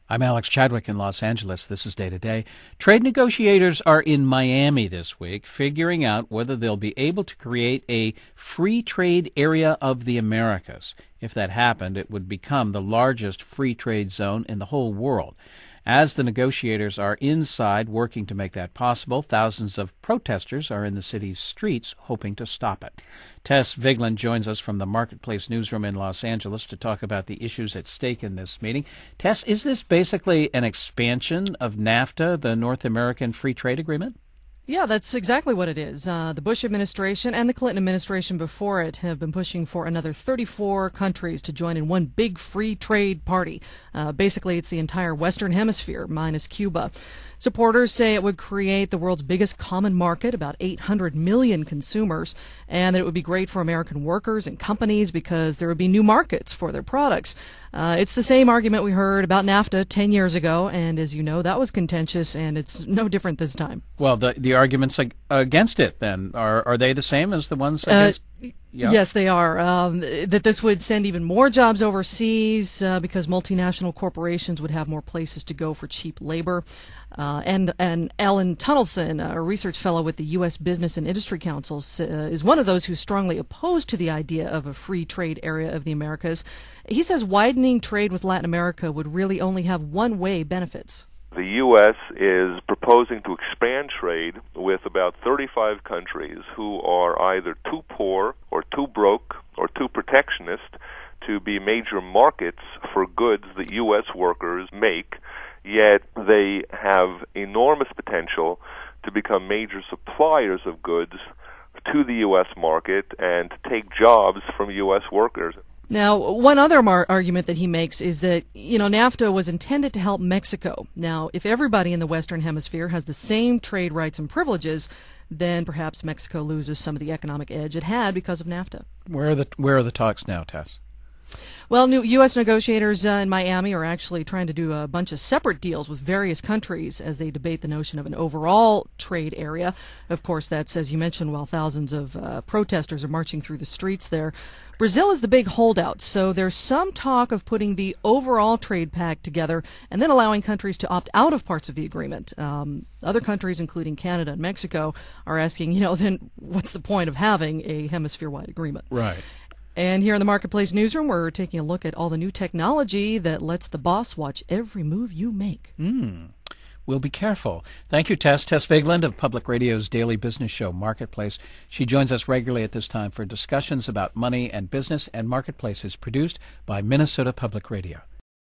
I'm Alex Chadwick in Los Angeles. This is Day to Day. Trade negotiators are in Miami this week, figuring out whether they'll be able to create a free trade area of the Americas. If that happened, it would become the largest free trade zone in the whole world. As the negotiators are inside working to make that possible, thousands of protesters are in the city's streets hoping to stop it. Tess Vigeland joins us from the Marketplace newsroom in Los Angeles to talk about the issues at stake in this meeting. Tess, is this basically an expansion of NAFTA, the North American Free Trade Agreement? Yeah, that's exactly what it is. The Bush administration and the Clinton administration before it have been pushing for another 34 countries to join in one big free trade party. Basically, it's the entire Western Hemisphere minus Cuba. Supporters say it would create the world's biggest common market, about 800 million consumers, and that it would be great for American workers and companies because there would be new markets for their products. It's the same argument we heard about NAFTA 10 years ago, and as you know, that was contentious, and it's no different this time. Well, the arguments against it, then, are they the same as the ones against? Yeah. Yes, they are. That this would send even more jobs overseas because multinational corporations would have more places to go for cheap labor. And Alan Tunnelson, a research fellow with the U.S. Business and Industry Council, is one of those who's strongly opposed to the idea of a free trade area of the Americas. He says widening trade with Latin America would really only have one-way benefits. The U.S. is proposing to expand trade with about 35 countries who are either too poor or too broke or too protectionist to be major markets for goods that U.S. workers make, yet they have enormous potential to become major suppliers of goods to the U.S. market and to take jobs from U.S. workers. Now, one other argument that he makes is that, NAFTA was intended to help Mexico. Now, if everybody in the Western Hemisphere has the same trade rights and privileges, then perhaps Mexico loses some of the economic edge it had because of NAFTA. Where are the talks now, Tess? Well, new U.S. negotiators in Miami are actually trying to do a bunch of separate deals with various countries as they debate the notion of an overall trade area. Of course, that's, as you mentioned, while thousands of protesters are marching through the streets there. Brazil is the big holdout, so there's some talk of putting the overall trade pact together and then allowing countries to opt out of parts of the agreement. Other countries, including Canada and Mexico, are asking, then what's the point of having a hemisphere-wide agreement? Right. And here in the Marketplace newsroom, we're taking a look at all the new technology that lets the boss watch every move you make. We'll be careful. Thank you, Tess. Tess Vigeland of Public Radio's daily business show, Marketplace. She joins us regularly at this time for discussions about money and business, and Marketplace is produced by Minnesota Public Radio.